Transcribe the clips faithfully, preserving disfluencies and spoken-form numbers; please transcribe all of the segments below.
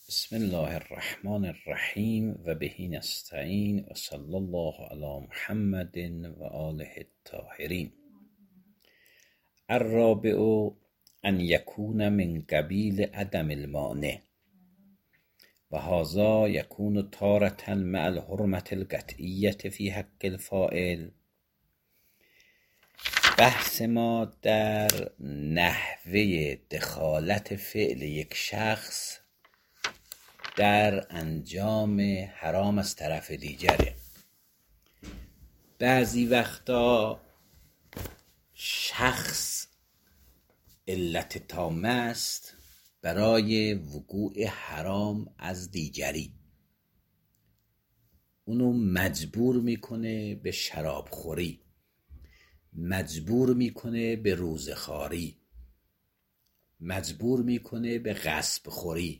بسم الله الرحمن الرحیم و به نستعین و صلی الله علی محمد و آله الطاهرین. الرابع ان یکون من قبیل عدم المانع و هذا یکون تارة مع الحرمة القطعیة فی حق الفاعل. بحث ما در نحوه دخالت فعل یک شخص در انجام حرام از طرف دیگره. بعضی وقتا شخص علت تامه است برای وقوع حرام از دیگری، اونو مجبور میکنه به شراب خوری، مجبور میکنه به روزخواری، مجبور میکنه به غصب خوری.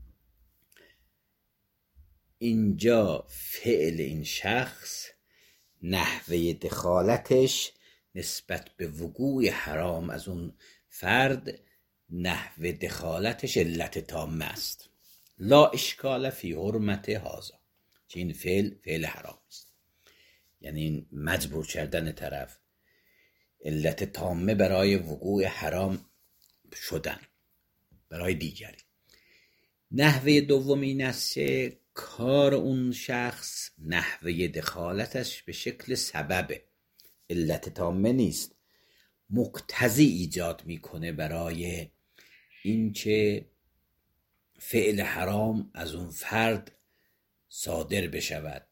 اینجا فعل این شخص، نحوه دخالتش نسبت به وقوع حرام از اون فرد، نحوه دخالتش علت تامه است. لا اشکال فی حرمت هذا، که این فعل فعل حرام است، یعنی این مجبور کردن طرف، علت تامه برای وقوع حرام شدن برای دیگری. نحوه دوم این است که کار اون شخص نحوه دخالتش به شکل سببه، علت تامه نیست، مقتضی ایجاد میکنه برای اینکه فعل حرام از اون فرد صادر بشود.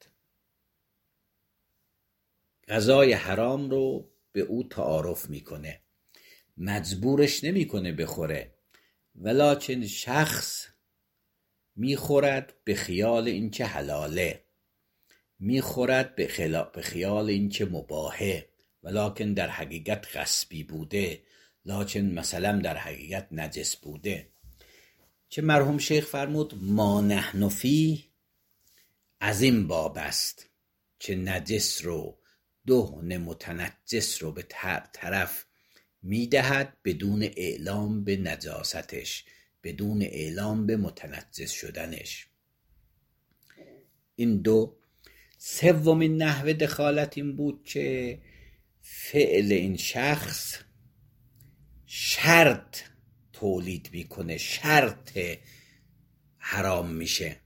غذای حرام رو به او تعارف میکنه، مجبورش نمیکنه بخوره، ولکن شخص میخورد به خیال اینکه حلاله، میخورد به, خلا... به خیال اینکه مباحه، ولکن در حقیقت غصبی بوده، لکن مثلا در حقیقت نجس بوده. که مرحوم شیخ فرمود ما نحن فیه از این باب است که نجس رو، دهن متنجس رو به طرف میدهد بدون اعلام به نجاستش، بدون اعلام به متنجس شدنش. این دو. سومین نحوه دخالت این بود که فعل این شخص شرط تولید میکنه، شرط حرام میشه.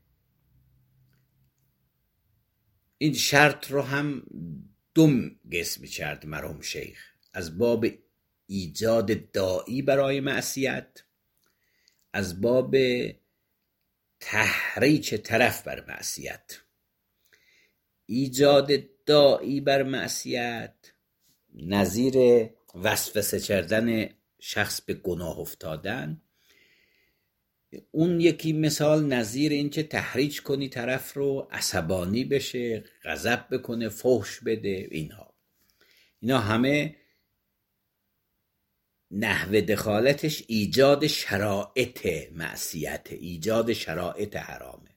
این شرط رو هم دوم قسم کرد مرحوم شیخ، از باب ایجاد داعی برای معصیت، از باب تحریک طرف بر معصیت. ایجاد داعی بر معصیت نظیر وسوسه کردن شخص به گناه افتادن، اون یکی مثال نظیر این که تحریک کنی طرف رو عصبانی بشه، غضب بکنه، فحش بده. اینها اینا همه نحوه دخالتش ایجاد شرایط معصیت، ایجاد شرایط حرامه.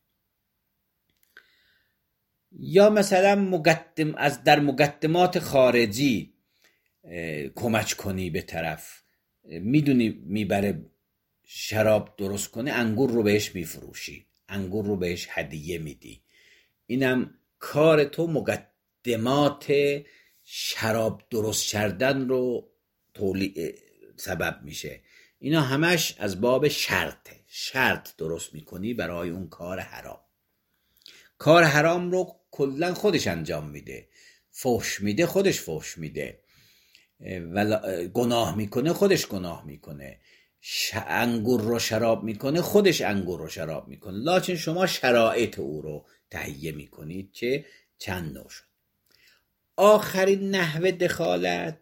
یا مثلا مقدم از در مقدمات خارجی کمک کنی به طرف، میدونی میبره شراب درست کنه، انگور رو بهش میفروشی، انگور رو بهش هدیه میدی، اینم کار تو مقدمات شراب درست کردن رو تولید سبب میشه. اینا همش از باب شرطه، شرط درست میکنی برای اون کار حرام. کار حرام رو کلا خودش انجام میده، فحش میده خودش فحش میده، ولا گناه میکنه خودش گناه میکنه، ش... انگور رو شراب میکنه خودش انگور رو شراب میکنه، لکن شما شرایط او رو تهیه میکنید که چند نوع شد. آخرین نحوه دخالت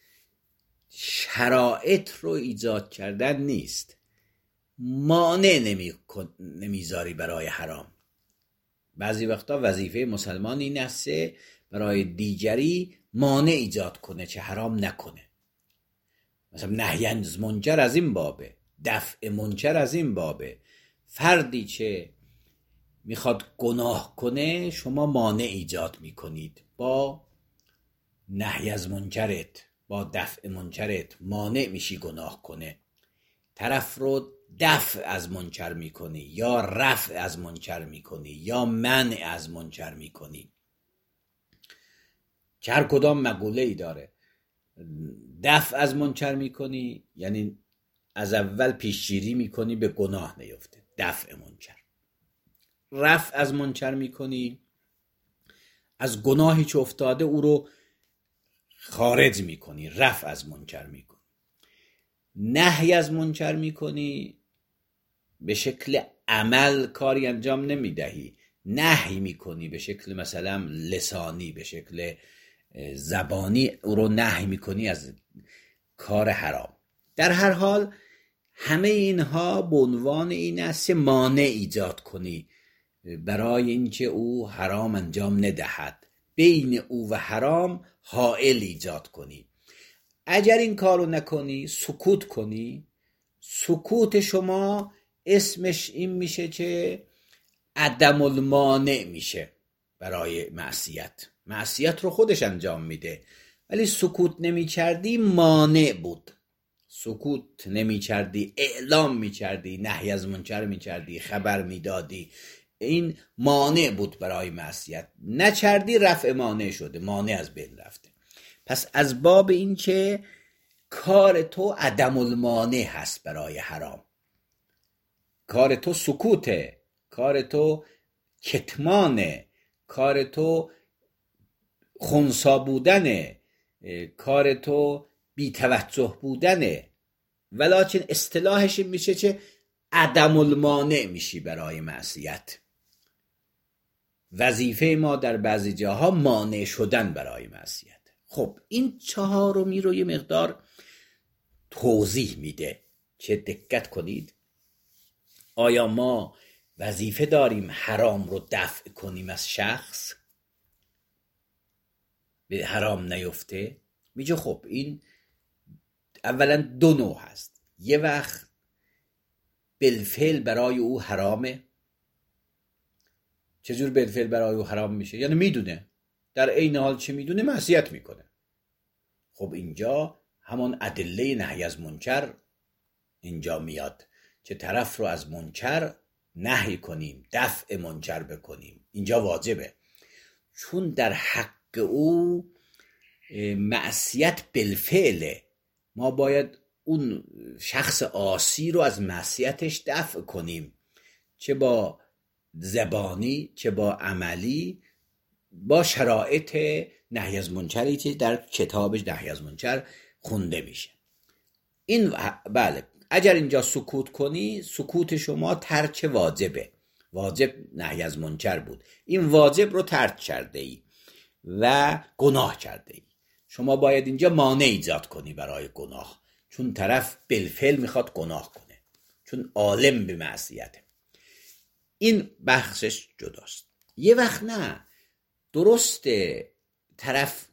شرایط رو ایجاد کردن نیست، مانع نمی... نمیذاری برای حرام. بعضی وقتا وظیفه مسلمان این است برای دیگری مانع ایجاد کنه که حرام نکنه. مثلا نهی از منکر از این بابه، دفع منکر از این بابه. فردی که میخواد گناه کنه شما مانع ایجاد میکنید، با نهی از منکرت، با دفع منکرت مانع میشی گناه کنه. طرف رو دفع از منکر میکنی یا رفع از منکر میکنی یا منع از منکر میکنی، که هر کدام مقوله ای داره. دفع از منکر میکنی یعنی از اول پیشگیری میکنی به گناه نیفته، دفع منکر. رفع از منکر میکنی، از گناهی که افتاده او رو خارج میکنی، رفع از منکر میکنی. نهی از منکر میکنی، به شکل عمل کاری انجام نمیدهی، نهی میکنی به شکل مثلا لسانی، به شکل زبانی او رو نهی میکنی از کار حرام. در هر حال همه اینها به عنوان این است مانع ایجاد کنی برای اینکه او حرام انجام ندهد، بین او و حرام حائل ایجاد کنی. اگر این کارو نکنی، سکوت کنی، سکوت شما اسمش این میشه که عدم المانع میشه برای معصیت. معصیت رو خودش انجام میده، ولی سکوت نمی کردی مانع بود. سکوت نمی کردی، اعلام می کردی، نهی از منکر می کردی، خبر می دادی، این مانع بود برای معصیت. نکردی، رفع مانع شده، مانع از بین رفته. پس از باب این که کار تو عدم المانع هست برای حرام، کار تو سکوته، کار تو کتمانه، کار تو خنثی بودنه، کار تو بی توجه بودنه، ولکن اصطلاحش میشه که عدم المانع میشی برای معصیت. وظیفه ما در بعضی جاها مانع شدن برای معصیت. خب این چهارمی رو یه مقدار توضیح میده که دقت کنید. آیا ما وظیفه داریم حرام رو دفع کنیم از شخص، به حرام نیفته؟ میگه خب این اولا دو نوع هست. یه وقت بالفعل برای او حرامه. چجور بالفعل برای او حرام میشه؟ یعنی میدونه، در عین حال چه میدونه معصیت میکنه. خب اینجا همان ادله نهی از منکر اینجا میاد که طرف رو از منکر نهی کنیم، دفع منکر بکنیم. اینجا واجبه، چون در حق او معصیت بالفعله. ما باید اون شخص عاصی رو از معصیتش دفع کنیم، چه با زبانی چه با عملی، با شرایط نهی از منکری که در کتابش نهی از منکر خونده میشه. این بله، اگر اینجا سکوت کنی، سکوت شما ترک واجبه. واجب نهی از منکر بود، این واجب رو ترک کرده ای و گناه کرده ای. شما باید اینجا مانع ایجاد کنی برای گناه، چون طرف بالفعل میخواد گناه کنه، چون عالم به معصیته. این بخشش جداست. یه وقت نه، درسته طرف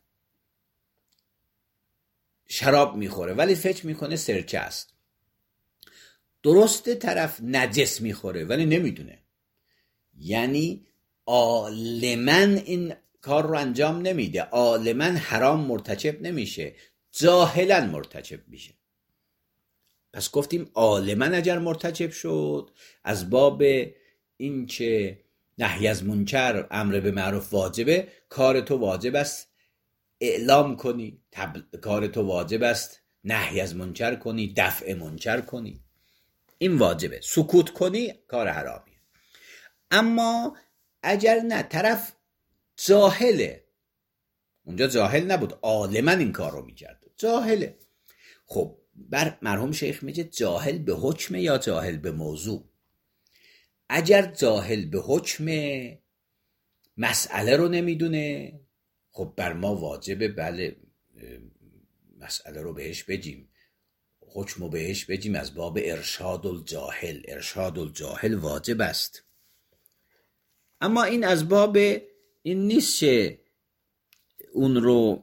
شراب میخوره ولی فکر میکنه سرکه است. درسته طرف نجس میخوره ولی نمیدونه، یعنی عالماً این کار رو انجام نمیده، عالماً حرام مرتکب نمیشه، جاهلاً مرتکب میشه. پس گفتیم عالماً اگر مرتکب شد، از باب این که نهی از منکر امر به معروف واجبه، کار تو واجب است اعلام کنی، تبل... کار تو واجب است نهی از منکر کنی، دفع منکر کنی، این واجبه. سکوت کنی کار حرامیه. اما اگر نه، طرف جاهله، اونجا جاهل نبود، عالماً این کار رو میکرد، جاهله. خب بر مرحوم شیخ میگه جاهل به حکم یا جاهل به موضوع. اگر جاهل به حکم، مسئله رو نمیدونه، خب بر ما واجبه بله مسئله رو بهش بگیم، حکم رو بهش بگیم، از باب ارشاد الجاهل. ارشاد الجاهل واجب است. اما این از باب این نیست که اون رو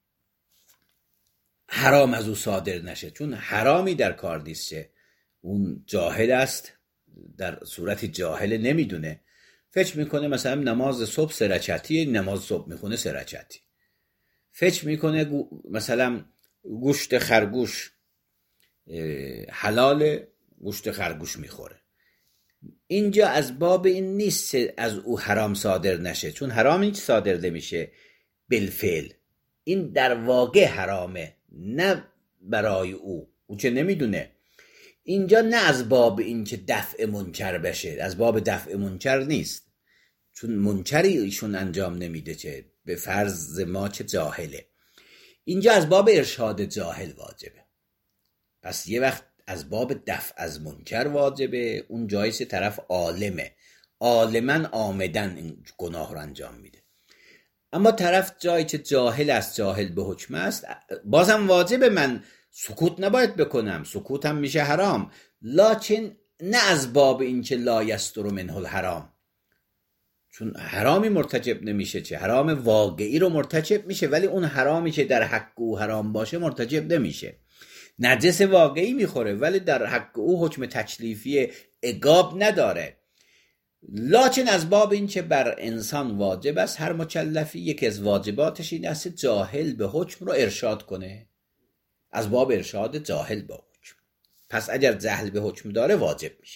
حرام از او صادر نشه، چون حرامی در کار نیست که اون جاهل است، در صورت جاهل نمیدونه، فکر میکنه مثلا نماز صبح سه رکعتی، نماز صبح میخونه سه رکعتی. فکر میکنه مثلا گوشت خرگوش حلاله، گوشت خرگوش میخوره. اینجا از باب این نیست از او حرام صادر نشه، چون حرام هیچ صادر نمیشه بالفعل، این در واقع حرامه، نه برای او، او چه نمیدونه. اینجا نه از باب این که دفع منکر بشه، از باب دفع منکر نیست، چون منکری ایشون انجام نمیده، چه به فرض ما چه جاهله. اینجا از باب ارشاد جاهل واجبه. پس یه وقت از باب دفع از منکر واجبه، اون جایش طرف عالمه، عالمن آمدن این گناه رو انجام میده. اما طرف جایی که جاهل است، جاهل به حکم است، بازم واجبه من سکوت نباید بکنم، سکوت هم میشه حرام، لکن نه از باب این که لا یستر منه الحرام، چون حرامی مرتکب نمیشه، چه حرام واقعی رو مرتکب میشه، ولی اون حرامی که در حق او حرام باشه مرتکب نمیشه. نجس واقعی میخوره ولی در حق او حکم تکلیفی عقاب نداره، لکن از باب این که بر انسان واجب است، هر مکلفی یکی از واجباتش این است جاهل به حکم رو ارشاد کنه، از باب ارشاد جاهل به حکم. پس اگر جهل به حکم داره واجب میشه.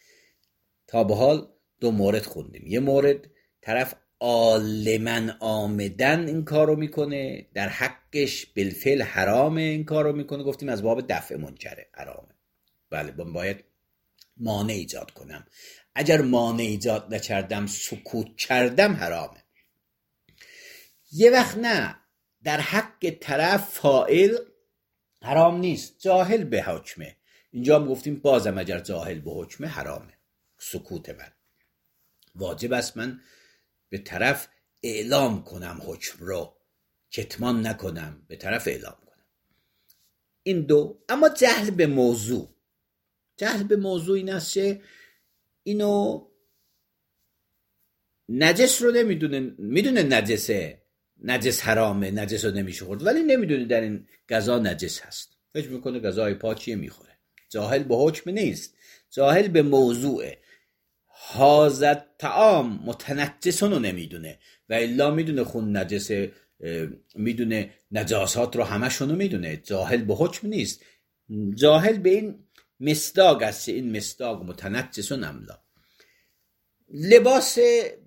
تا به حال دو مورد خوندیم. یه مورد طرف عالمن آمدن این کارو میکنه، در حقش بالفعل حرامه این کارو میکنه، گفتیم از باب دفع منکره، حرامه. بله، باید مانع ایجاد کنم، اگر مانع ایجاد نکردم سکوت کردم حرامه. یه وقت نه، در حق طرف فاعل حرام نیست، جاهل به حکمه، اینجا هم گفتیم بازم اگر جاهل به حکمه حرامه، سکوت من واجب است، من به طرف اعلام کنم حکم رو، کتمان نکنم، به طرف اعلام کنم. این دو. اما جهل به موضوع، جهل به موضوع این است که اینو نجس رو نمیدونه، میدونه نجسه، نجس حرامه، نجس رو نمیشه خورد، ولی نمیدونه در این غذا نجس هست، فکر میکنه غذای پاکیه میخوره. جاهل به حکم نیست، جاهل به موضوعه. حاضر طعام متنجسون رو نمیدونه، و الا میدونه خون نجسه، میدونه نجاسات رو همشون رو میدونه، جاهل به حکم نیست. جاهل به این مصداق است، این مصداق متنجسون املا. لباس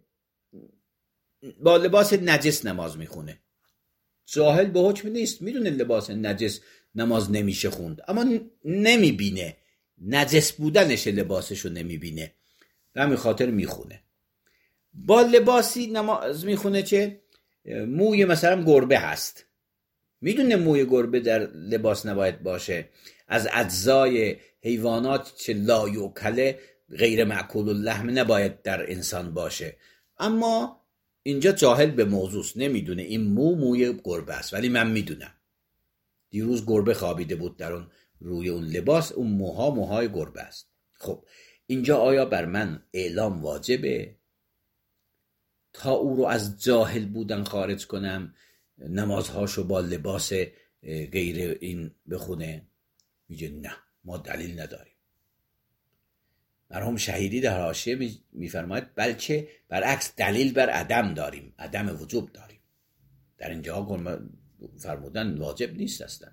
با لباس نجس نماز میخونه، جاهل به حکم نیست، میدونه لباس نجس نماز نمیشه خوند، اما نمیبینه، نجس بودنش لباسشو نمیبینه، به همین خاطر میخونه. با لباسی نماز میخونه که موی مثلا گربه هست، میدونه موی گربه در لباس نباید باشه، از اجزای حیوانات که لا یوکله غیر معکول اللحم نباید در انسان باشه، اما اینجا جاهل به موضوع است، نمیدونه این مو موی گربه است، ولی من میدونم دیروز گربه خوابیده بود در اون روی اون لباس، اون موها موهای گربه است. خب اینجا آیا بر من اعلام واجبه تا او رو از جاهل بودن خارج کنم، نمازهاشو با لباس غیر این بخونه؟ میگه نه، ما دلیل نداریم. مرحوم شهیدی در حاشیه میفرماید بلکه برعکس دلیل بر عدم داریم، عدم وجوب داریم. در اینجا فرمودن واجب نیست اصلا،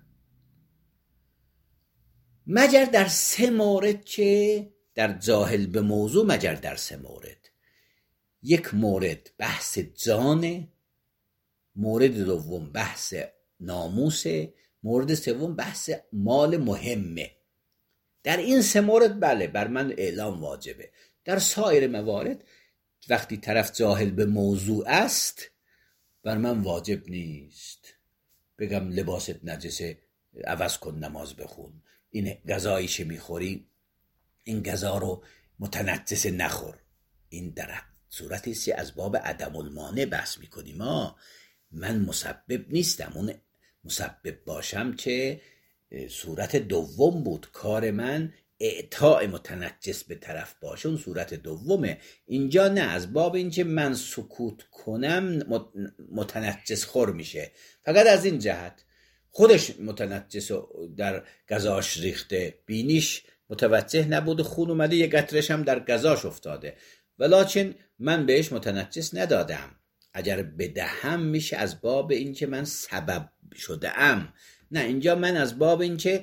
مگر در سه مورد که در جاهل به موضوع، مگر در سه مورد. یک مورد بحث جانه، مورد دوم بحث ناموسه، مورد سوم بحث مال مهمه. در این سه مورد بله بر من اعلام واجبه. در سایر موارد وقتی طرف جاهل به موضوع است بر من واجب نیست بگم لباست نجسه عوض کن نماز بخون، این غذاییش میخوری این غذا رو متنجس نخور. این در صورتی است از باب عدم المانع بحث میکنیم. ما من مسبب نیستم، اون مسبب باشم که صورت دوم بود، کار من اعطاء متنجس به طرف باشه، اون صورت دومه. اینجا نه، از باب این که من سکوت کنم متنجس خور میشه، فقط از این جهت خودش متنجس در غذاش ریخته، بینیش متوجه نبوده، خون اومده یه قطرش هم در غذاش افتاده، ولکن من بهش متنجس ندادم. اگر بدهم میشه از باب این که من سبب شده ام. نه، اینجا من از باب این که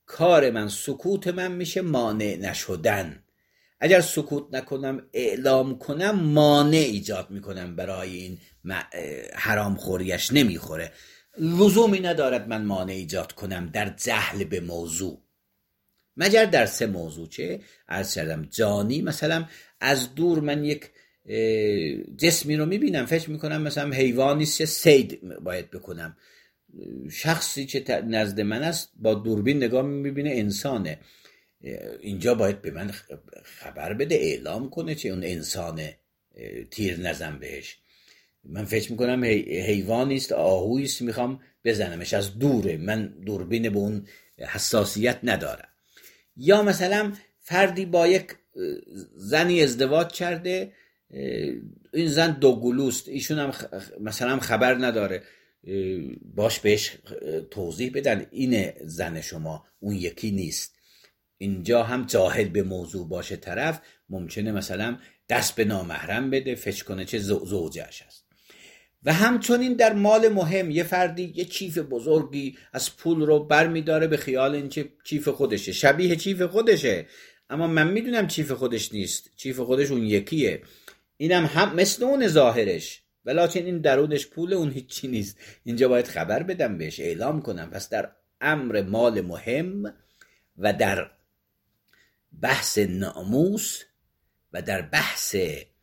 کار من، سکوت من میشه مانع نشدن. اگر سکوت نکنم، اعلام کنم، مانع ایجاد میکنم برای این حرام خوریش نمیخوره. لزومی ندارد من مانع ایجاد کنم در جهل به موضوع، مگر در سه موضوع. چه عرض کردم؟ جانی، مثلا از دور من یک جسمی رو میبینم، فکر میکنم مثلا حیوانیست که صید باید بکنم. شخصی که نزد من است با دوربین نگاه میبینه انسانه. اینجا باید به من خبر بده، اعلام کنه چه اون انسانه، تیر نزن بهش. من فکر میکنم حیوانیست، آهویست، میخوام بزنمش از دوره، من دوربین به اون حساسیت ندارم. یا مثلا فردی با یک زنی ازدواج کرده، این زن دوقلوست، ایشون هم مثلا خبر نداره، باش بهش توضیح بدن اینه زن شما، اون یکی نیست. اینجا هم جاهل به موضوع باشه طرف، ممکنه مثلا دست به نامحرم بده، فکر کنه چه زوجش هست. و همچنین در مال مهم، یه فردی یه چیف بزرگی از پول رو بر می داره به خیال این که چیف خودشه، شبیه چیف خودشه، اما من میدونم چیف خودش نیست، چیف خودش اون یکیه. اینم هم مثل اون ظاهرش، ولیکن این درونش پول اون هیچی نیست. اینجا باید خبر بدم بهش، اعلام کنم. پس در امر مال مهم و در بحث ناموس و در بحث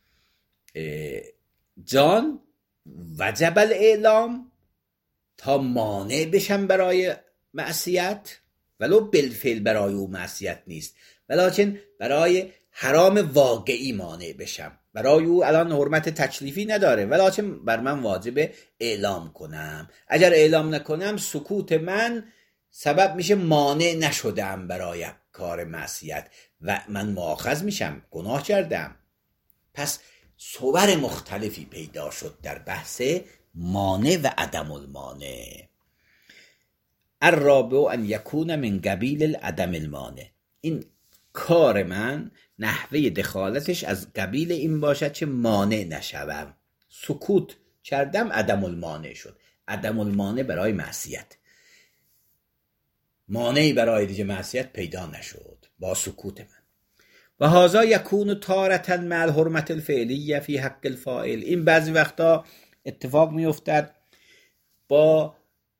جان وجب الاعلام تا مانع بشم برای معصیت، ولو بالفعل برای او معصیت نیست، ولیکن برای حرام واقعی مانع بشم. برای او الان حرمت تکلیفی نداره، ولیکن بر من واجب اعلام کنم. اگر اعلام نکنم، سکوت من سبب میشه مانع نشدم برای کار معصیت و من مؤاخذ میشم، گناه کردم. پس صور مختلفی پیدا شد در بحث مانع و عدم المانع. الرابع ان یکون من قبیل العدم المانع. این کار من، نحوه دخالتش از قبیل این باشد که مانع نشوم. سکوت کردم، عدم المانع شد. عدم المانع برای معصیت، مانعی برای دیگه معصیت پیدا نشد با سکوت من. و هذا یکون تارة مع الحرمة الفعلیه فی حق الفاعل. این بعضی وقتا اتفاق می افتد با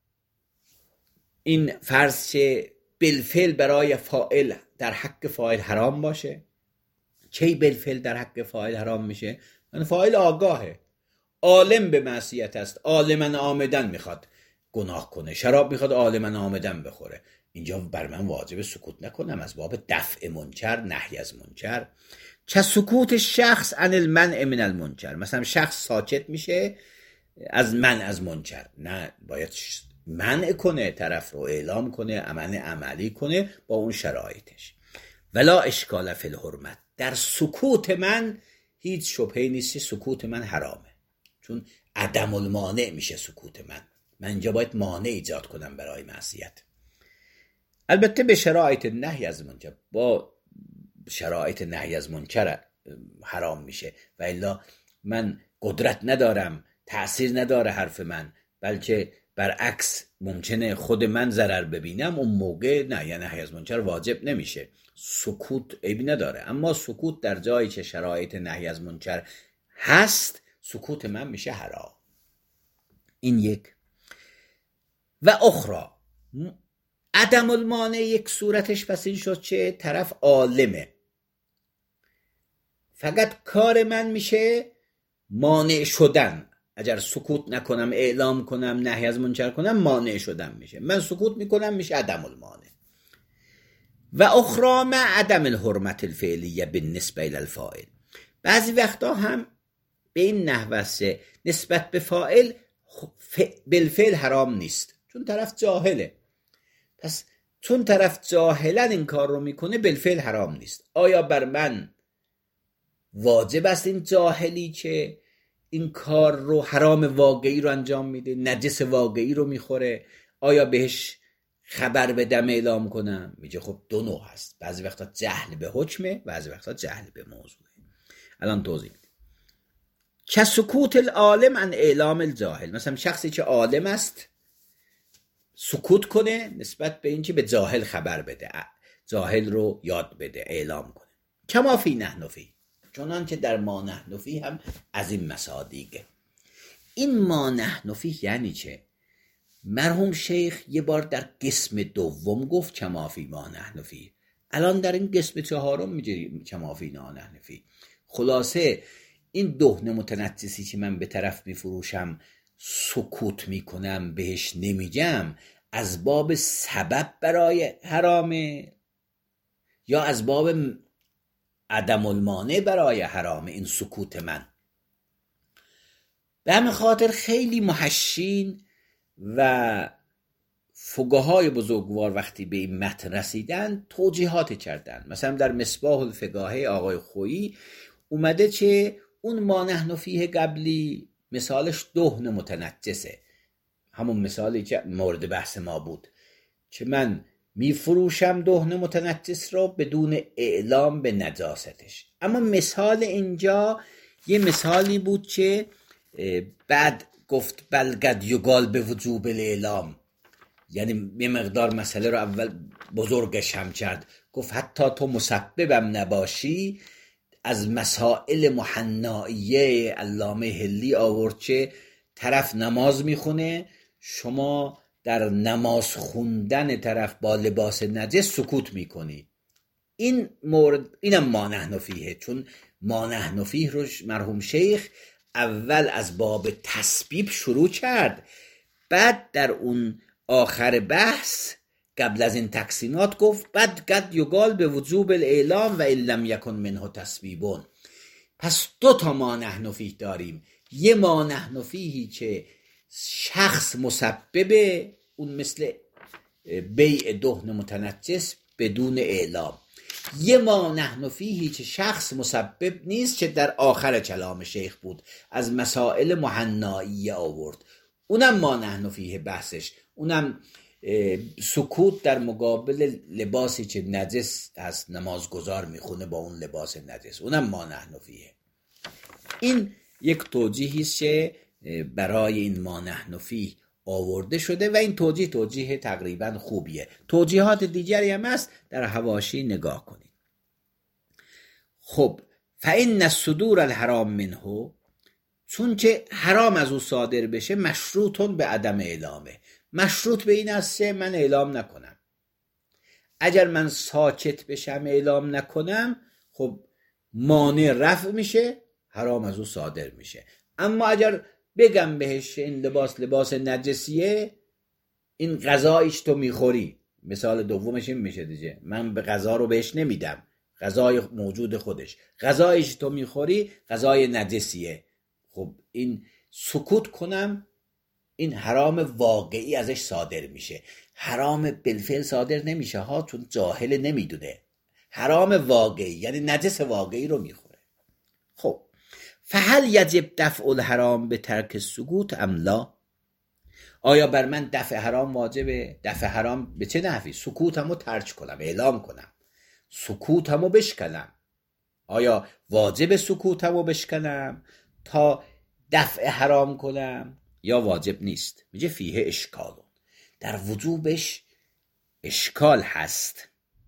این فرض که بالفعل برای فاعل در حق فاعل حرام باشه. چی بالفعل در حق فاعل حرام میشه؟ من فاعل آگاهه، عالم به معصیت است، عالما عامدن میخواد گناه کنه، شراب میخواد عالما عامدن بخوره. اینجا بر من واجب سکوت نکنم از باب دفع منکر، نهی از منکر. چه سکوت شخص عن المنع من المنکر. مثلا شخص ساکت میشه از منع از منکر، نه باید منع کنه، طرف رو اعلام کنه، عمل عملی کنه با اون شرایطش. ولا اشکال فی الحرمت. در سکوت من هیچ شبهه نیست، سکوت من حرامه، چون عدم المانع میشه سکوت من. من اینجا باید مانع ایجاد کنم برای معصیت. البته به شرایط نهی از منکر، با شرایط نهی از منکر حرام میشه، و الا من قدرت ندارم، تأثیر نداره حرف من، بلکه برعکس ممکنه خود من ضرر ببینم، اون موقع نهی نهی از منکر واجب نمیشه. سکوت عیبی نداره، اما سکوت در جایی که شرایط نهی از منکر هست، سکوت من میشه حرام. این یک. و اخرى عدم المانع، یک صورتش پس این شد چه طرف عالمه، فقط کار من میشه مانع شدن. اگر سکوت نکنم، اعلام کنم، نهی از منکر کنم، مانع شدن میشه. من سکوت میکنم، میشه عدم المانع. و اخرى مع عدم الحرمة الفعلیه بالنسبه الى الفاعل. بعضی وقتا هم به این نحوه نسبت به فاعل بالفعل حرام نیست، چون طرف جاهله. پس چون طرف جاهلا این کار رو میکنه، بالفعل حرام نیست. آیا بر من واجب است این جاهلی که این کار رو، حرام واقعی رو انجام میده، نجس واقعی رو میخوره، آیا بهش خبر بدم، اعلام کنم؟ میگه خب دو نوع هست، بعضی وقتا جهل به حکمه، بعضی وقتا جهل به موضوعه. الان توضیح میدم. که سکوت العالم عن اعلام الجاهل. مثلا شخصی که عالم است سکوت کنه نسبت به اینکه به جاهل خبر بده، جاهل رو یاد بده، اعلام کنه. کما فی نحن فی، چنان که در ما نحن فی هم از این مصادیقه. این ما نحن فی یعنی چه؟ مرحوم شیخ یه بار در قسم دوم گفت کما فی ما نحن فی، الان در این قسم چهارم میگه کما فی ما نحن فی. خلاصه این دهن متنجسی که من به طرف میفروشم سکوت میکنم بهش نمیگم، از باب سبب برای حرامه یا از باب عدم المانع برای حرامه این سکوت من؟ به همین خاطر خیلی محشین و فقهای بزرگوار وقتی به این متن رسیدن توجیهات کردن. مثلا در مصباح الفقاهه آقای خویی اومده که اون ما نحن فیه قبلی مثالش دهن متنجسه، همون مثالی که مورد بحث ما بود که من میفروشم دهن متنجس رو بدون اعلام به نجاستش. اما مثال اینجا یه مثالی بود که بعد گفت بلقد یقال به وجوب الاعلام، یعنی یه مقدار مسئله رو اول بزرگش هم کرد، گفت حتی تو مسببم نباشی. از مسائل محنائیه علامه هلی آورد که طرف نماز میخونه، شما در نماز خوندن طرف با لباس نجس سکوت میکنی. این مورد اینم ما نحن فیه، چون ما نحن فیه رو مرحوم شیخ اول از باب تسبیب شروع کرد، بعد در اون آخر بحث قبل از این تقسیمات گفت بعد قد یقال به وجوب الاعلام و ان لم یکن منه تسبیبون. پس دو تا ما نحن فیه داریم، یه ما نحن فیهی که شخص مسببه، اون مثل بیع دهن متنجس بدون اعلام. یه ما نحن فیهی که شخص مسبب نیست که در آخر کلام شیخ بود، از مسائل محنائیه آورد، اونم ما نحن فیه بحثش، اونم سکوت در مقابل لباسی که نجس هست، نمازگزار میخونه با اون لباس نجس، اونم ما نحن فیه. این یک توجیهی است که برای این ما نحن فیه آورده شده و این توجیه توجیه تقریبا خوبیه. توجیهات دیگری هم هست، در حواشی نگاه کنید. خب فإن الصدور الحرام منه، چون که حرام از او صادر بشه مشروطون به عدم اعلامه، مشروط به این است که من اعلام نکنم. اگر من ساکت بشم اعلام نکنم، خب مانع رفع میشه، حرام از او صادر میشه. اما اگر بگم بهش این لباس لباس نجسیه، این غذایش تو میخوری، مثال دومش این میشه دیگه، من به غذا رو بهش نمیدم، غذای موجود خودش، غذایش تو میخوری غذای نجسیه، خب این سکوت کنم، این حرام واقعی ازش صادر میشه. حرام بالفعل صادر نمیشه ها، چون جاهل نمیدونه، حرام واقعی یعنی نجس واقعی رو میخوره. خب فهل یجب دفع الحرام به ترک السکوت ام لا؟ آیا بر من دفع حرام واجبه؟ دفع حرام به چه نحوی؟ سکوتمو ترک کنم، اعلام کنم، سکوتمو بشکنم. آیا واجب سکوتمو بشکنم تا دفع حرام کنم یا واجب نیست؟ میگه فیه اشکال، در وجوبش اشکال هست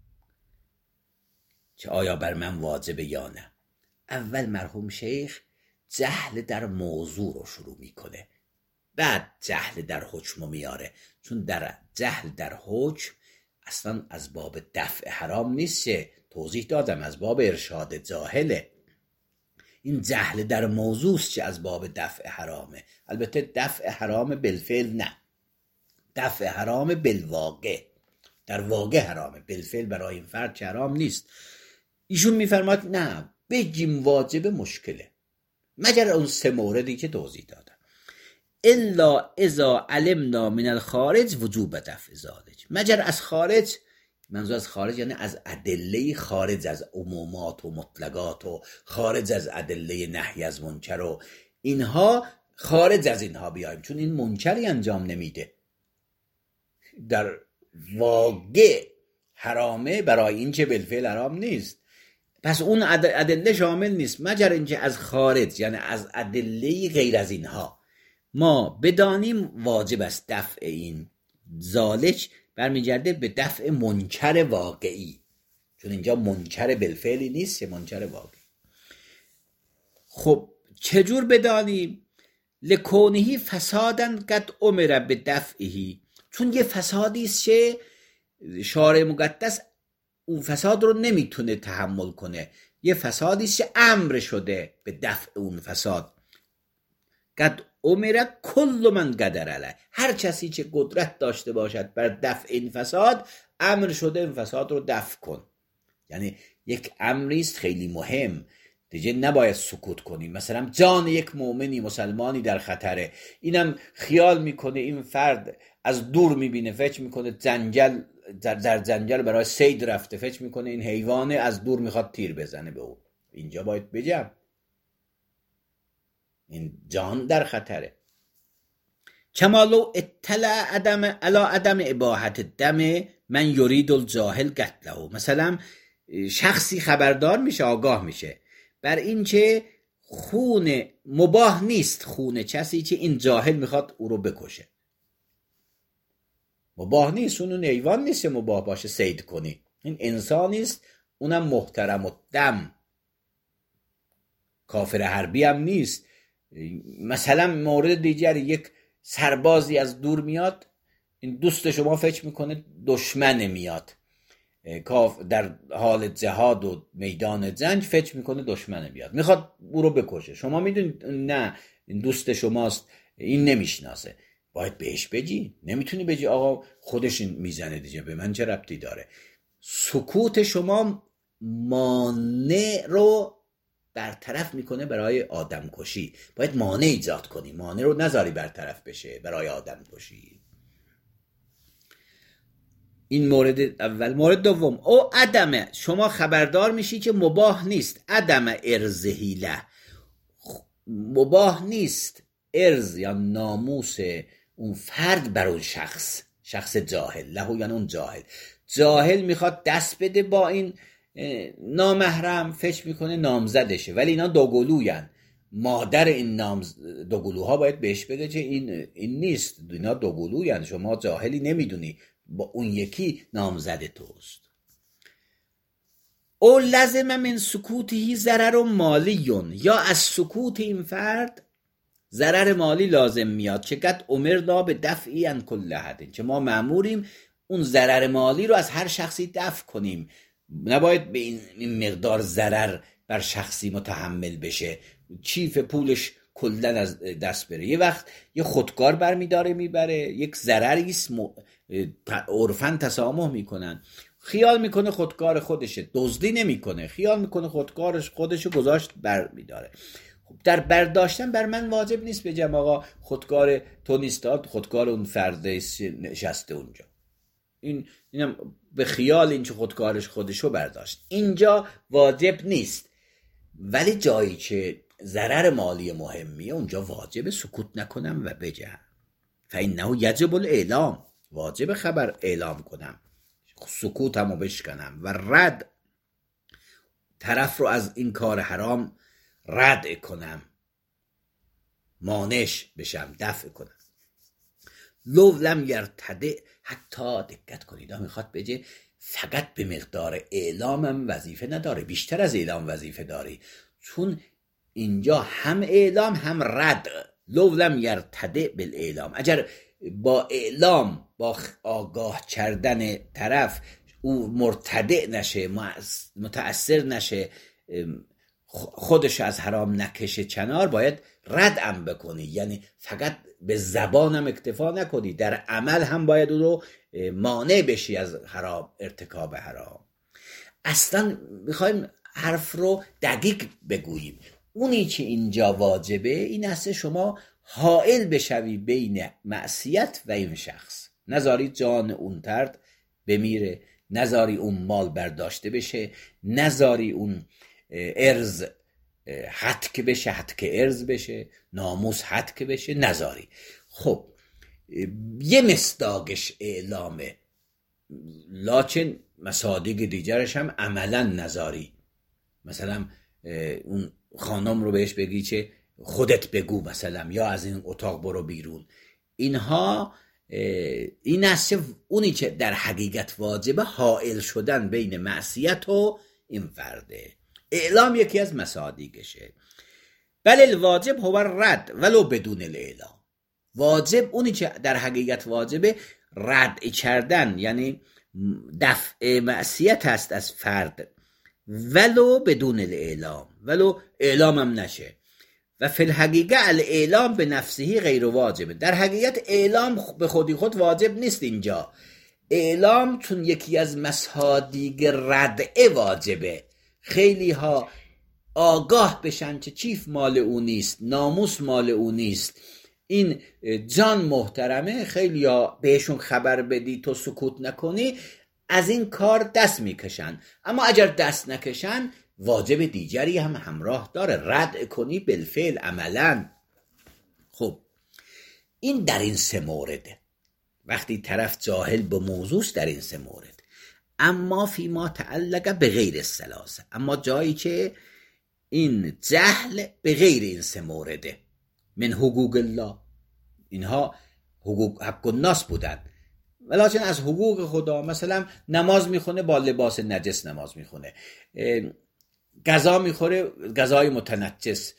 که آیا بر من واجبه یا نه. اول مرحوم شیخ جهل در موضوع رو شروع میکنه، بعد جهل در حکم میاره، چون در جهل در حکم اصلا از باب دفع حرام نیست، توضیح دادم از باب ارشاد جاهله. این جهل در موضوع است که از باب دفع حرامه. البته دفع حرام بالفعل نه، دفع حرام بالواقع، در واقع حرامه، بالفعل برای این فرد حرام نیست. ایشون میفرماد نه، بگیم واجب مشکله، مگر اون سه موردی که توضیح دادم. الا اذا علمنا من الخارج وجوب دفع ذلک، مگر از خارج، منظور از خارج یعنی از ادله خارج از عمومات و مطلقات و خارج از ادله نهی از منکر و اینها، خارج از اینها بیایم، چون این منکری انجام نمیده، در واقع حرامه، برای این که بالفعل حرام نیست. پس اون ادله شامل نیست، مگر اینکه از خارج یعنی از ادله غیر از اینها ما بدانیم واجب است دفع این زالچ برمیگرده به دفع منکر واقعی، چون اینجا منکر بالفعلی نیست، منکر واقعی. خب چجور بدانیم؟ لکونهی فسادن قد امر به دفعهی، چون یه فسادی است که شارع مقدس اون فساد رو نمیتونه تحمل کنه، یه فسادی است که امر شده به دفع اون فساد. قد امر کل من قدر علیه، هر کسی که قدرت داشته باشد بر دفع این فساد امر شده این فساد رو دفع کن. یعنی یک امری است خیلی مهم، دیگه نباید سکوت کنیم. مثلا جان یک مؤمنی مسلمانی در خطره، اینم خیال میکنه این فرد از دور میبینه، فکر میکنه جنگل در, در جنگل برای صید رفته، فکر میکنه این حیوانه، از دور میخواد تیر بزنه به اون. اینجا باید بجم این جان در خطره. کمالو اطلع عدم علی عدم اباحت دم من یرید الجاهل قتله، مثلا شخصی خبردار میشه، آگاه میشه بر این که خون مباح نیست، خون کسی که این جاهل میخواد او رو بکشه مباح نیست، اون حیوان نیست مباح باشه صید کنی، این انسانی است، اونم محترم الدم، کافر حربی هم نیست. مثلا مورد دیگر، یک سربازی از دور میاد، این دوست شما فکر میکنه دشمن میاد، در حال جهاد و میدان جنگ فکر میکنه دشمن میاد میخواد او رو بکشه، شما میدونید نه این دوست شماست، این نمیشناسه، باید بهش بگی، نمیتونی بگی آقا خودش میزنه دیگه به من چه ربطی داره. سکوت شما مانع رو برطرف میکنه برای آدم کشی، باید مانع ایجاد کنی، مانع رو نذاری برطرف بشه برای آدم کشی. این مورد اول. مورد دوم، او عدم، شما خبردار میشی که مباح نیست، عدم ارزهی له، مباح نیست ارز یا ناموس اون فرد بر اون شخص، شخص جاهل، له یعنی اون جاهل، جاهل میخواد دست بده با این نامحرم، فکر میکنه نامزدشه، ولی اینا دوگلوین، مادر این نام دوگلوها باید بهش بگه که این این نیست، اینا دوگلوین، شما جاهلی نمیدونی با اون یکی نامزد توست. او لازم من سکوتهی ضرر مالیون، یا از سکوت این فرد ضرر مالی لازم میاد، که قد امرنا به دفعی عن کل احد، که ما مأموریم اون ضرر مالی رو از هر شخصی دفع کنیم، نباید به این مقدار ضرر بر شخصی متحمل بشه، چیف پولش کلن از دست بره. یه وقت یه خودکار برمیداره میبره، یک ضرری است، عرفاً تسامح میکنن، خیال میکنه خودکار خودشه، دزدی نمیکنه، خیال میکنه خودکارش خودشو گذاشت برمیداره. خب در برداشتن بر من واجب نیست بگم آقا خودکار تو نیست، خودکار اون فرده نشسته اونجا، این اینم به خیال این که خودکارش خودشو برداشت، اینجا واجب نیست. ولی جایی که ضرر مالی مهمیه اونجا واجب سکوت نکنم و بگم، فإنه یجب الاعلام، واجب خبر اعلام کنم، سکوتم رو بشکنم و رد طرف رو از این کار حرام رد کنم، مانش بشم، دفع کنم. لو لم یرتدع، حتی دقت کنید میخواد بگه فقط به مقدار اعلامم وظیفه نداره، بیشتر از اعلام وظیفه داری، چون اینجا هم اعلام هم رد. لو لم یرتدع بالاعلام، اگر با اعلام با آگاه کردن طرف او مرتدع نشه، متأثر نشه، خودش از حرام نکشه کنار، باید ردم بکنی، یعنی فقط به زبانم اکتفا نکنی، در عمل هم باید او رو مانع بشی از حرام، ارتکاب حرام. اصلا میخوایم حرف رو دقیق بگوییم، اونی که اینجا واجبه این است شما حائل بشوی بین معصیت و این شخص، نذاری جان اون ترد بمیره، نذاری اون مال برداشته بشه، نذاری اون ارز حتک بشه، حتک ارز بشه، ناموس حتک بشه، نذاری. خب یه مصداقش اعلامه، لکن مصادیق دیگرش هم عملا نذاری. مثلا اون خانم رو بهش بگی چه خودت بگو مثلا، یا از این اتاق برو بیرون، اینها این است اونی که در حقیقت واجبه حائل شدن بین معصیت و این فرده. اعلام یکی از مصادیقشه. بل الواجب هو رد ولو بدون الاعلام. واجب اونی که در حقیقت واجبه رد کردن، یعنی دفع معصیت هست از فرد، ولو بدون الاعلام، ولو اعلام هم نشه. و فی الحقیقه الاعلام به نفسه غیر واجبه. در حقیقت اعلام به خودی خود واجب نیست. اینجا اعلام چون یکی از مصادیق ردعه واجبه، خیلی ها آگاه بشن که چیف مال او نیست، ناموس مال او نیست، این جان محترمه، خیلی ها بهشون خبر بدی تو سکوت نکنی، از این کار دست میکشن. اما اگر دست نکشن واجب دیگری هم همراه داره، رد کنی بالفعل عملا. خب این در این سه مورده، وقتی طرف جاهل به موضوع در این سه مورد. اما فی ما تعلق به غیر الثلاثه، اما جایی که این جهل به غیر این سه مورده، من حقوق الله، اینها حقوق حق الناس بودن، ولیکن از حقوق خدا، مثلا نماز میخونه با لباس نجس نماز میخونه، غذا میخوره غذای متنجس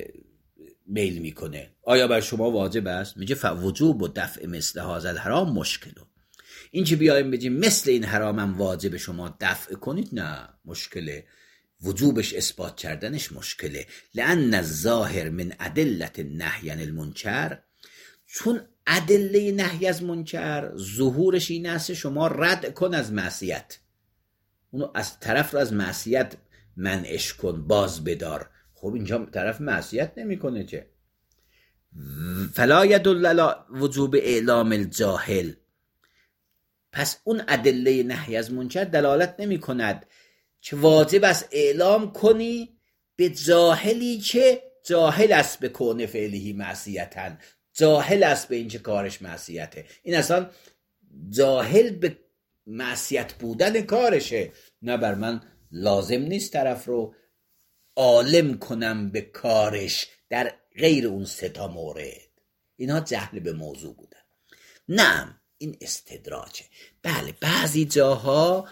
میل میکنه، آیا بر شما واجب است؟ میگه فوجوب و دفع مثل هذا الحرام مشکله. این که بیایم بگیم مثل این حرام هم واجب شما دفع کنید، نه مشکله. وجوبش اثبات کردنش مشکله. لأن الظاهر من ادله النهی عن المنکر، چون ادله نهی از منکر ظهورش این است شما رد کن از معصیت، اونو از طرف رو از معصیت منعش کن، باز بدار. خب اینجا طرف معصیت نمیکنه چه؟ فلا یدل علی وجوب اعلام الجاهل، پس اون ادله نهی از منکر دلالت نمی کند که واجب است اعلام کنی به جاهلی که جاهل است به کون فعلی معصیتن، جاهل است به این که کارش معصیته. این اصلا جاهل به معصیت بودن کارشه، نه بر من لازم نیست طرف رو عالم کنم به کارش در غیر اون سه تا مورد. اینها جهل به موضوع بودن. نه این استدراجه. بله بعضی جاها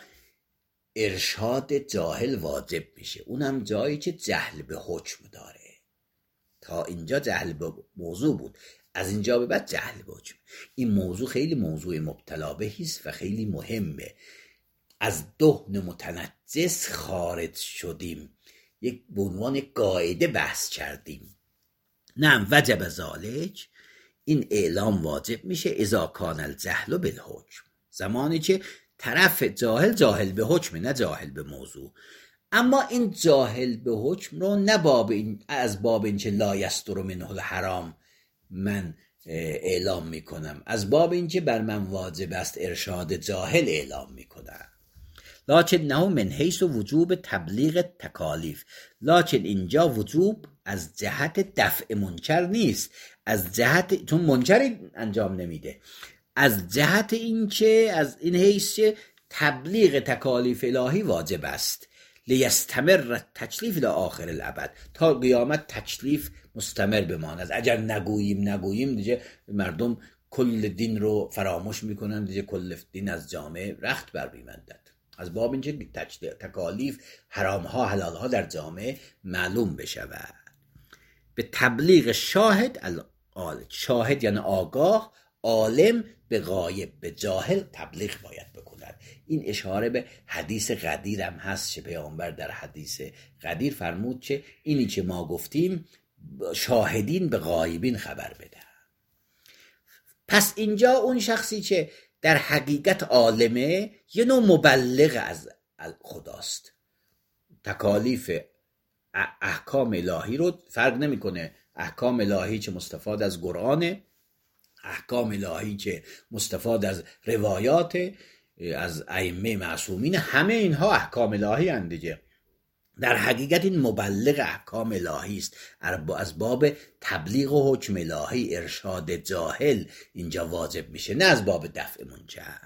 ارشاد جاهل واجب میشه، اونم جایی که جهل به حکم داره. تا اینجا جهل به موضوع بود، از اینجا به بعد جهل به حکم. این موضوع خیلی موضوع مبتلا بهی است و خیلی مهمه. از دهن متنجس خارج شدیم، یک به عنوان قاعده بحث کردیم. نه وجب ذالک، این اعلام واجب میشه اذا کان الجهل بالحکم، زمانی که طرف جاهل جاهل به حکم، نه جاهل به موضوع. اما این جاهل به حکم رو نه باب این از باب این که لا یستر منه الحرام من اعلام میکنم، از باب این که بر من واجب است ارشاد جاهل اعلام میکنم. لکن نه من حیث وجوب تبلیغ تکالیف، لکن اینجا وجوب از جهت دفع منکر نیست، از جهت چون منکر انجام نمیده، از جهت این که از این حیث تبلیغ تکالیف الهی واجب است. لیستمر تکلیف الی آخر الابد، تا قیامت تکلیف مستمر بماند. اگر نگوییم نگوییم دیگه مردم کل دین رو فراموش میکنن، دیگه کل دین از جامعه رخت بر می‌بندد. از باب اینکه تکالیف حرام ها حلال ها در جامعه معلوم بشود. به تبلیغ شاهد العالم، شاهد یعنی آگاه، عالم به غایب، به جاهل تبلیغ باید بکند. این اشاره به حدیث قدیر هم هست که پیامبر در حدیث قدیر فرمود که اینی که ما گفتیم شاهدین به غایبین خبر بده. پس اینجا اون شخصی که در حقیقت عالمه یه نوع مبلغ از خداست، تکالیف احکام الهی رو فرق نمیکنه، احکام الهی که مستفاد از قرآن، احکام الهی که مستفاد از روایات از ائمه معصومین، همه اینها احکام الهی اند دیگه. در حقیقت این مبلغ احکام الهی است، از باب تبلیغ و حکم الهی، ارشاد جاهل اینجا واجب میشه، نه از باب دفع منکر.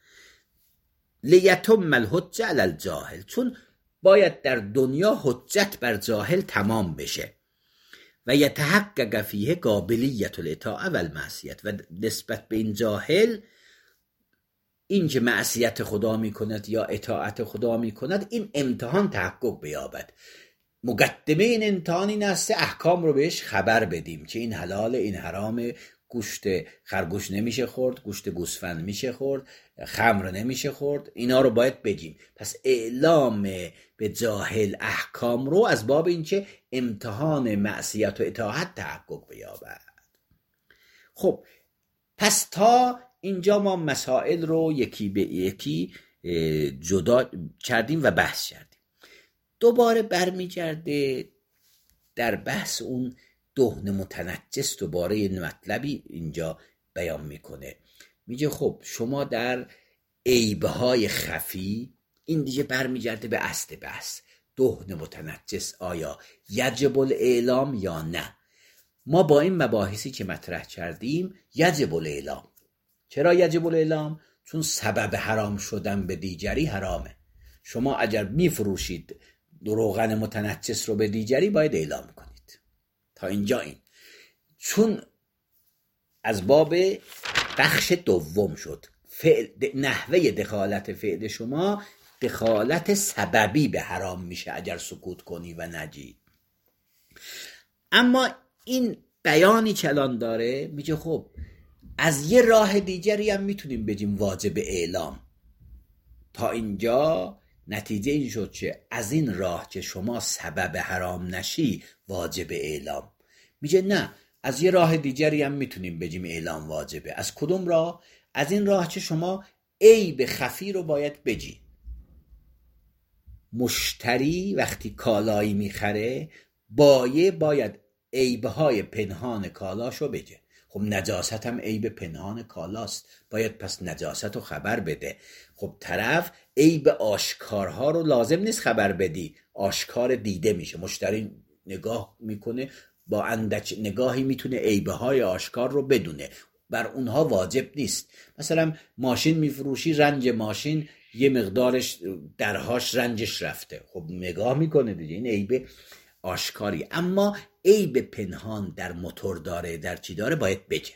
لیتم الحجه علی الجاهل، چون باید در دنیا حجت بر جاهل تمام بشه. و یتحقق فیه قابلیت الاطاعه و المعصیت، و نسبت به این جاهل این که معصیت خدا میکند یا اطاعت خدا میکند این امتحان تحقق بیابد. مقدمه این امتحان این است احکام رو بهش خبر بدیم که این حلال، این حرام، گوشت خرگوش نمیشه خورد، گوشت گوسفند میشه خورد، خمر نمیشه خورد، اینا رو باید بگیم. پس اعلام به جاهل احکام رو از باب این که امتحان معصیت و اطاعت تحقق بیابد. خب پس تا اینجا ما مسائل رو یکی به یکی جدا کردیم و بحث کردیم. دوباره برمیگرده در بحث اون دهن متنجس، دوباره یه مطلبی اینجا بیان میکنه. میگه خب شما در عیبهای خفی، این دیگه برمیگرده به اصل بحث، دهن متنجس آیا یجب الاعلام یا نه. ما با این مباحثی که مطرح کردیم یجب الاعلام. چرا یجب الاعلام؟ چون سبب حرام شدن به دیگری حرامه. شما اگر میفروشید روغن متنجس رو به دیگری باید اعلام کنید. تا اینجا این، چون از باب بخش دوم شد، فعل نحوه دخالت فعل شما دخالت سببی به حرام میشه اگر سکوت کنی و نگی. اما این بیانی که الان داره میگه خب از یه راه دیگری هم میتونیم بگیم واجب اعلام. تا اینجا نتیجه این شد که از این راه که شما سبب حرام نشی واجب اعلام. میگه نه، از یه راه دیگری هم میتونیم بگیم اعلام واجبه. از کدوم راه؟ از این راه که شما عیب خفی رو باید بگی. مشتری وقتی کالایی میخره بایه باید عیبهای پنهان کالاشو بگه. خب نجاست هم عیب پنهان کالاست، باید پس نجاست رو خبر بده. خب طرف عیب آشکارها رو لازم نیست خبر بدی، آشکار دیده میشه، مشتری نگاه میکنه، با اندک نگاهی میتونه عیبهای آشکار رو بدونه، بر اونها واجب نیست. مثلا ماشین میفروشی، رنج ماشین یه مقدارش درهاش رنجش رفته، خب نگاه میکنه دیگه، این عیب آشکاری. اما عیب پنهان در موتور داره، در چی داره، باید بگه.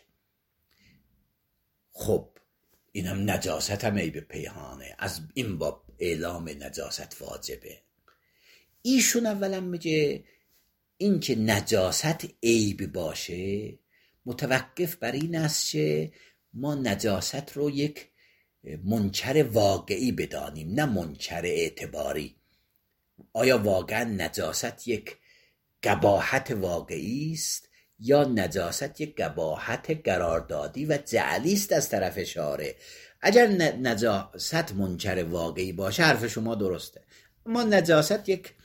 خب اینم نجاست هم عیب پنهانه، از این باب اعلام نجاست واجبه. ایشون اولا میگه این که نجاست عیب باشه متوقف بر این است که ما نجاست رو یک منکر واقعی بدانیم، نه منکر اعتباری. آیا واقعا نجاست یک قباحت واقعی است یا نجاست یک قباحت قراردادی و جعلی است از طرف شارع؟ اگر نجاست منکر واقعی باشه حرف شما درسته، اما نجاست یک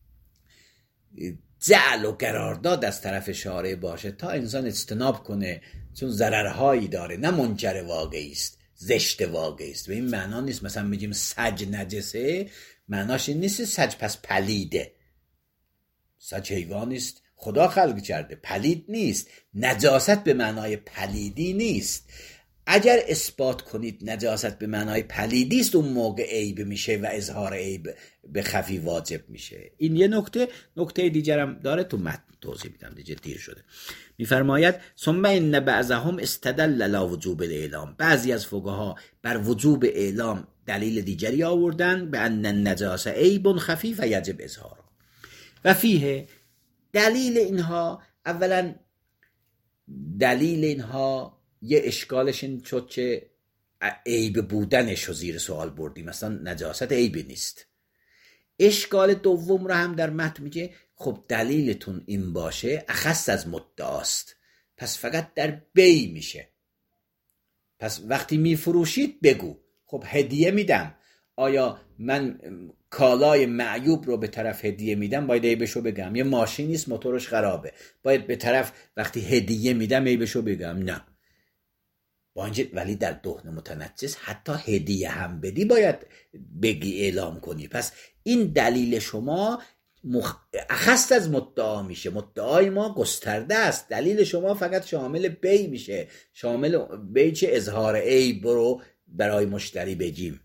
جعل و قرارداد از طرف شارع باشه تا انسان اجتناب کنه چون ضررهایی داره، نه منکر واقعی است، زشت واقعی است. به این معنا نیست مثلا میگیم سج نجسه، معناش این نیست سج پس پلیده. سج حیوان است، خدا خلق کرده، پلید نیست. نجاست به معنای پلیدی نیست. اگر اثبات کنید نجاست به معنای پلیدی است، اون موقع عیب میشه و اظهار عیب به خفی واجب میشه. این یه نکته. نکته دیگرم داره، تو متن توضیح میدم دیگه، دیر شده. میفرماید ثم ان بعضهم استدل علی وجوب الاعلام، بعضی از فقها بر وجوب اعلام دلیل دیگری آوردن، به ان النجاسه عیب خفی و یجب اظهار. و فیه، دلیل اینها، اولا دلیل اینها یه اشکالش این شد که عیب بودنش رو زیر سوال بردیم، مثلا نجاست عیب نیست. اشکال دوم رو هم در متن میگه خب دلیلتون این باشه اخص از مدعاست، پس فقط در بی میشه. پس وقتی میفروشید بگو خب هدیه میدم، آیا من کالای معیوب رو به طرف هدیه میدم باید عیبشو بگم؟ یه ماشین نیست موتورش خرابه، باید به طرف وقتی هدیه میدم عیبشو بگم؟ نه. با اینجا ولی در دهن متنجس حتی هدیه هم بدی باید بگی، اعلام کنی. پس این دلیل شما مخ... اخست از مدعا میشه، مدعای ما گسترده است، دلیل شما فقط شامل بی میشه، شامل بی چه اظهار عیب رو برای مشتری بگیم.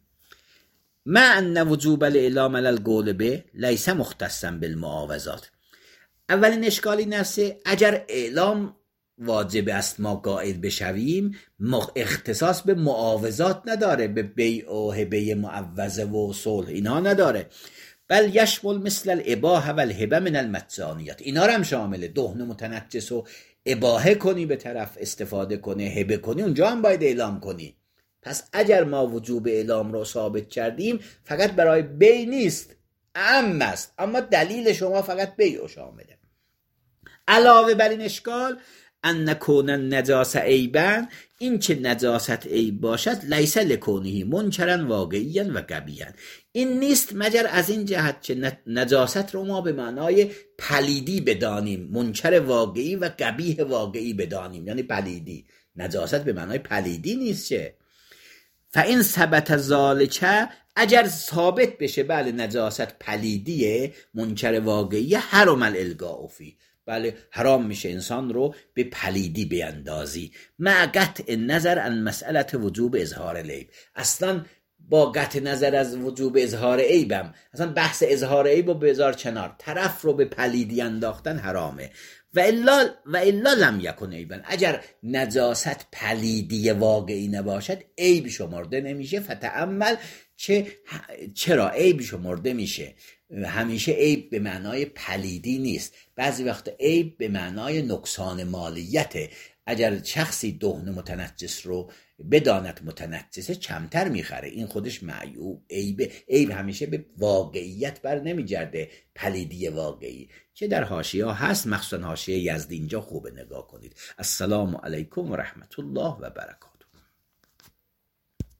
مع ان وجوب الاعلام علی القول به لیس مختصا بالمعاوضات، اولین اشکال این است اگر اعلام واجب است ما قائل بشویم، اختصاص به معاوضات نداره، به بیع و هبه معوضه و صلح اینها نداره، بل یشمل مثل الاباحه و الهبه من المجانیات، اینا رو هم شامله. دهن متنجس و اباحه کنی به طرف استفاده کنه، هبه کنی، اونجا هم باید اعلام کنی. پس اگر ما وجوب اعلام رو ثابت کردیم فقط برای بیع نیست، عام است، اما دلیل شما فقط بیع شامله. علاوه بر این اشکال ان نکون النجاسه عیبا، این که نجاست عیب باشد، لیس لکونه منکرا واقعیا و قبیحا، این نیست مگر از این جهت که نجاست رو ما به معنای پلیدی بدانیم، منکر واقعی و قبیح واقعی بدانیم. یعنی پلیدی، نجاست به معنای پلیدی نیست چه. فاین ثبت ذالک، اگر ثابت بشه بله نجاست پلیدیه، منکر واقعی، حرم الالقاء فی، بله حرام میشه انسان رو به پلیدی بیندازی. مع قطع نظر عن مسئله وجوب اظهار العیب، اصلا با قطع نظر از وجوب اظهار عیبم، اصلا بحث اظهار عیب رو بذار کنار، طرف رو به پلیدی انداختن حرامه. و الا و الا لم یکن عیبا، اگر نجاست پلیدی واقعی نباشد عیب شمرده نمیشه. فتأمل چه چرا عیب شمرده میشه؟ همیشه عیب به معنای پلیدی نیست، بعضی وقت عیب به معنای نقصان مالیته. اگر شخصی دهن متنجس رو بداند متنجسه کمتر میخره، این خودش معیوب عیب. عیب همیشه به واقعیت بر نمیگرده، پلیدی واقعی که در حاشیه هست، مخصوصا حاشیه یزدی، اینجا خوب نگاه کنید. السلام علیکم و رحمت الله و برکاته.